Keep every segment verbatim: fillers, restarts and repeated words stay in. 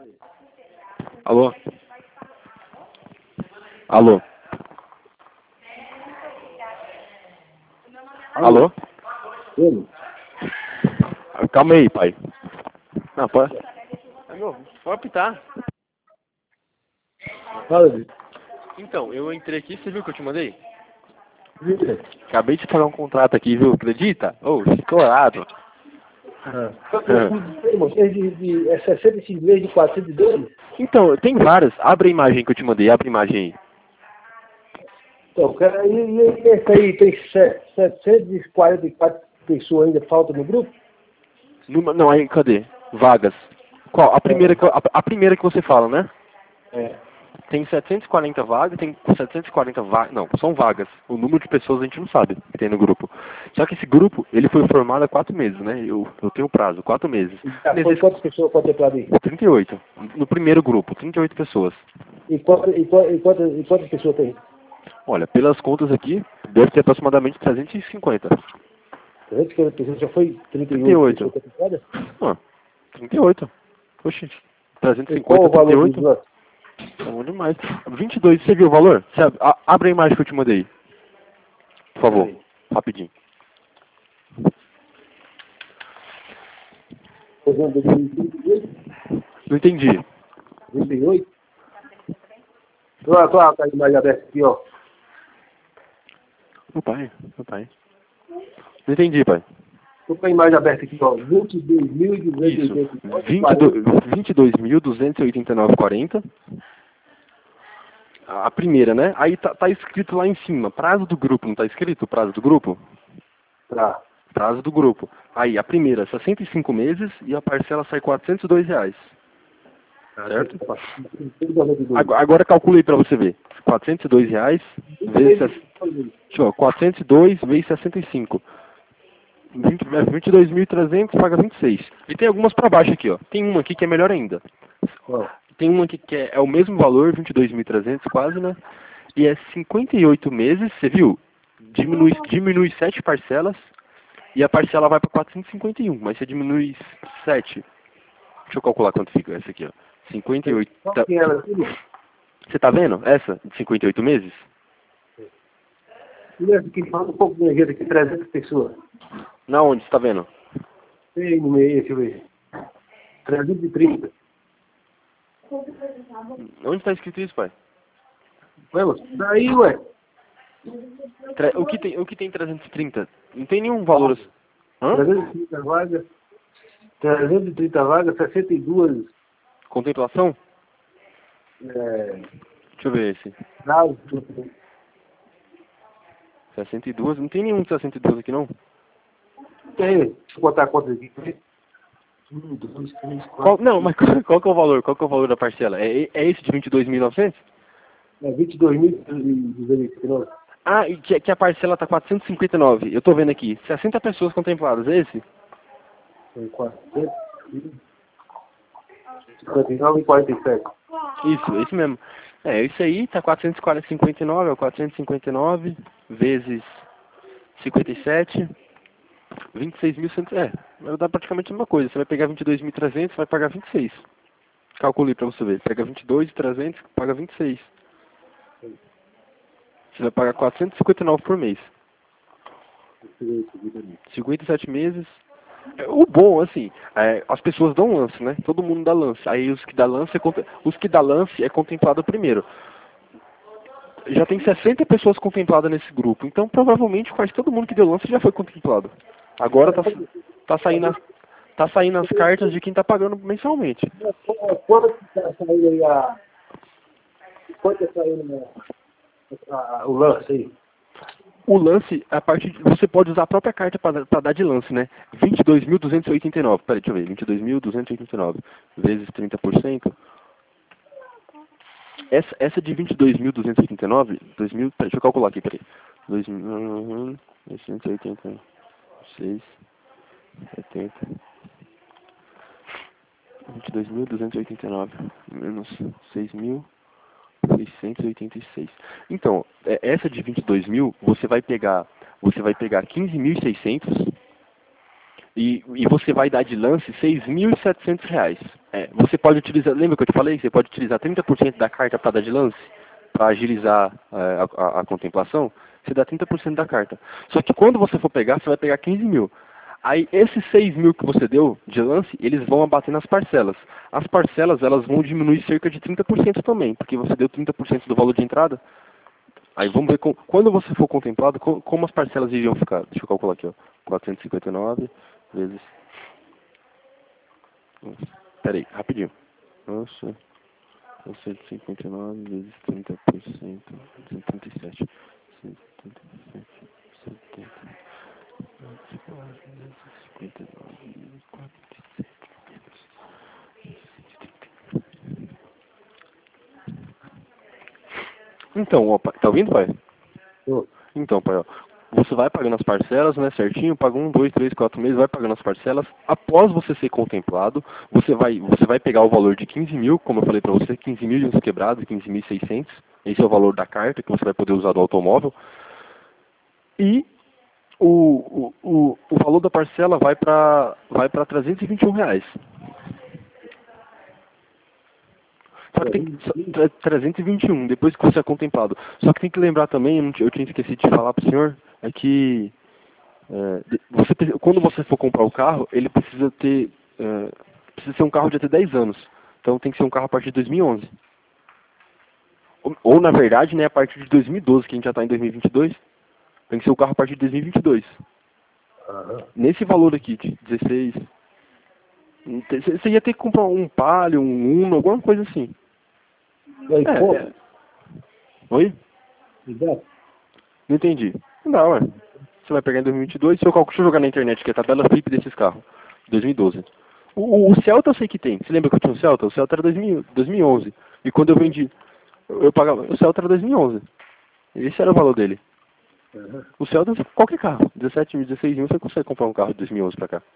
Alô? Alô? Alô? Ele? Calma aí, pai. Não, pode. Meu, pode apitar. Fala, Vitor. Então, eu entrei aqui, você viu que eu te mandei? Vitor. Acabei de pagar um contrato aqui, viu? Acredita? Ô, oh, estourado. Ah. É de, de, é sessenta e cinco vezes de quatrocentos e doze? Então, tem várias. Abre a imagem que eu te mandei, abre a imagem aí. Então, cara, e, e esse aí tem setecentos e quarenta e quatro pessoas ainda falta no grupo? Numa, não, aí, cadê? Vagas. Qual? A primeira, É. que, a, a primeira que você fala, né? É. Tem setecentos e quarenta vagas, tem setecentos e quarenta vagas, não, são vagas. O número de pessoas a gente não sabe que tem no grupo. Só que esse grupo, ele foi formado há quatro meses, né? Eu, eu tenho prazo, quatro meses. Já foi quantas pessoas contempladas aí? trinta e oito. No primeiro grupo, trinta e oito pessoas. E, quantas, e, quantas, e, quantas, e quantas pessoas tem? Olha, pelas contas aqui, deve ter aproximadamente trezentos e cinquenta. trezentas e cinquenta pessoas, já foi trinta e trinta e oito oito. pessoas contempladas? Ah, trinta e oito. Oxi. trezentos e E qual cinquenta, o valor dos trinta e oito. lotes? Tá bom demais. vinte e dois, você viu o valor? Você ab- a- abre a imagem que eu te mandei. Por favor. Peraí. Rapidinho. Fazendo dois mil e trinta e oito? Não entendi. trinta e oito? Tô, tô a imagem aberta aqui, ó. Meu pai, meu pai. Não entendi, pai. Tô com a imagem aberta aqui, ó. vinte e dois mil duzentos e Isso. oitenta e nove, vinte e dois mil duzentos e oitenta e nove e quarenta. A primeira, né? Aí tá, tá escrito lá em cima, prazo do grupo, não tá escrito o prazo do grupo? Tá. Prazo do grupo. Aí a primeira, sessenta e cinco meses e a parcela sai quatrocentos e dois reais. Certo? Agora, agora calculei para você ver. quatrocentos e dois reais vezes... Deixa eu ver, quatrocentos e dois vezes sessenta e cinco. vinte e dois mil e trezentos paga vinte e seis. E tem algumas para baixo aqui, ó. Tem uma aqui que é melhor ainda. Tem uma aqui que é, é o mesmo valor, vinte e dois mil e trezentos quase, né? E é cinquenta e oito meses, você viu? Diminui, diminui sete parcelas e a parcela vai para quatrocentos e cinquenta e um, mas você diminui sete. Deixa eu calcular quanto fica essa aqui, ó. cinquenta e oito. Tá, você tá vendo? Essa, de cinquenta e oito meses? E essa aqui fala um pouco de gente aqui, trezentas pessoas. Na onde, você tá vendo? Tem no meio, deixa eu ver. trezentos e trinta. Onde tá escrito isso, pai? Ué, moço, daí, ué. Tre- O que tem, o que tem trezentos e trinta? Não tem nenhum valor assim. Hã? trezentas e trinta vagas. trezentas e trinta vagas, sessenta e duas. Contemplação? É, Deixa eu ver esse. prazos. sessenta e dois? Não tem nenhum de sessenta e dois aqui, não? Tem, deixa eu botar quantas aqui. Um, dois, três, Qual, quatro. não, mas qual, qual que é o valor? Qual que é o valor da parcela? É, é esse de vinte e dois mil e novecentos? É vinte e dois mil duzentos e cinquenta. Ah, e que, que a parcela tá quatrocentos e cinquenta e nove. Eu tô vendo aqui. sessenta pessoas contempladas, é esse? Tem quatrocentos e cinquenta e nove e quarenta e sete. Isso, esse mesmo. É, isso aí tá quatrocentos e cinquenta e nove, é quatrocentos e cinquenta e nove vezes cinquenta e sete, vinte e seis mil e cem. É, vai dar praticamente a mesma coisa. Você vai pegar vinte e dois mil e trezentos, vai pagar vinte e seis. Calculei pra você ver. Pega vinte e dois mil e trezentos, paga vinte e seis. Você vai pagar quatrocentos e cinquenta e nove por mês. cinquenta e sete meses. É, o bom, assim, é, as pessoas dão lance, né? Todo mundo dá lance. Aí os que dá lance é, contem- os que dá lance é contemplado primeiro. Já tem sessenta pessoas contempladas nesse grupo. Então, provavelmente, quase todo mundo que deu lance já foi contemplado. Agora tá, tá, saindo, as, tá saindo as cartas de quem tá pagando mensalmente. Quanto que está saindo aí a... Quanto está saindo a, a, o lance aí? O lance, a partir de, você pode usar a própria carta para dar de lance, né? vinte e dois mil duzentos e oitenta e nove. Peraí, deixa eu ver. vinte e dois mil duzentos e oitenta e nove vezes trinta por cento. Essa, essa de vinte e dois mil duzentos e oitenta e nove, dois mil, peraí, deixa eu calcular aqui, peraí. dois mil duzentos e oitenta e seis, setenta. vinte e dois mil duzentos e oitenta e nove menos seis mil seiscentos e oitenta e seis. Então, é, essa de vinte e dois mil, você vai pegar, você vai pegar quinze mil e seiscentos e, e você vai dar de lance seis mil e setecentos reais. É, você pode utilizar, lembra que eu te falei? Você pode utilizar trinta por cento da carta para dar de lance, para agilizar é, a, a, a contemplação, você dá trinta por cento da carta. Só que quando você for pegar, você vai pegar quinze mil. Aí esses seis mil que você deu de lance, eles vão abater nas parcelas. As parcelas, elas vão diminuir cerca de trinta por cento também, porque você deu trinta por cento do valor de entrada. Aí vamos ver com, quando você for contemplado, com, como as parcelas iriam ficar. Deixa eu calcular aqui, ó. quatrocentos e cinquenta e nove vezes... Pera aí, rapidinho. Nossa, quatrocentos e cinquenta e nove vezes trinta por cento, duzentos e trinta e sete. cento e trinta e sete, setenta. cinquenta e nove vezes quarenta e sete. Então, ó, pai, tá ouvindo, pai? Tô. Então, pai, ó, você vai pagando as parcelas, né, certinho, paga um, dois, três, quatro meses, vai pagando as parcelas. Após você ser contemplado, você vai, você vai pegar o valor de quinze mil, como eu falei pra você, quinze mil e uns quebrados, quinze mil e seiscentos. Esse é o valor da carta que você vai poder usar do automóvel. E o, o, o, o valor da parcela vai para vai para trezentos e vinte e um reais. Só que tem trezentos e vinte e um, depois que você é contemplado. Só que tem que lembrar também, eu, não, eu tinha esquecido de falar para o senhor, é que é, você, quando você for comprar o carro, ele precisa ter é, precisa ser um carro de até dez anos. Então tem que ser um carro a partir de dois mil e onze. Ou, ou na verdade, né, a partir de dois mil e doze, que a gente já está em dois mil e vinte e dois, tem que ser o carro a partir de dois mil e vinte e dois. Aham. Nesse valor aqui, de dezesseis, você ia ter que comprar um Palio, um Uno, alguma coisa assim. E aí, É, pô? é. Oi? Exato. Não entendi. Não, ué. Você vai pegar em dois mil e vinte e dois, se eu, calculo, deixa eu jogar na internet aqui a tabela Flip desses carros. dois mil e doze. O, o, o Celta eu sei que tem. Você lembra que eu tinha um Celta? O Celta era dois mil, dois mil e onze. E quando eu vendi, eu, eu pagava... O Celta era dois mil e onze. Esse era o valor dele. Aham. O Celta, qualquer carro. dezessete mil, dezesseis mil, você consegue comprar um carro de dois mil e onze pra cá.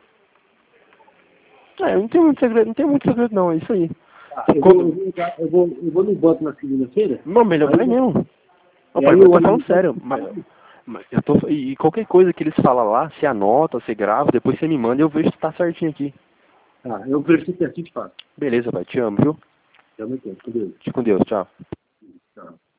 É, não tem muito segredo, não tem muito segredo não, é isso aí. Ah, eu, Quando... vou, eu, vou, eu, vou, eu vou no banco na segunda-feira. Não, melhor Aí vai eu- mesmo. Não, e pai, aí mas eu eu tô falando olho- sério. Mas, mas eu tô, e qualquer coisa que eles falam lá, você anota, você grava, depois você me manda e eu vejo se tá certinho aqui. Ah, eu preciso ter aqui de fato. Beleza, pai, te amo, viu? Já me entendo. Com Deus. Fique com Deus, tchau. Tchau.